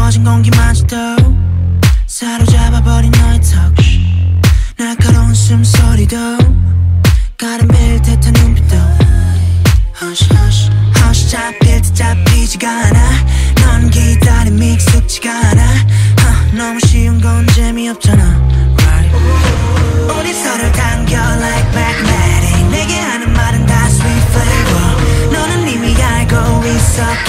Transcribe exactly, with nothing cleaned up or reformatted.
퍼진 공기마저도 사로잡아버린 너의 touch 날카로운 숨소리도 가르밀 듯한 눈빛도 Hush hush hush 잡힐 듯 잡히지가 않아 넌 기다림이 익숙지가 않아 huh, 너무 쉬운 건 재미없잖아 right. 우리 서로를 당겨 like magnetic 내게 하는 말은 다 sweet flavor 너는 이미 알고 있어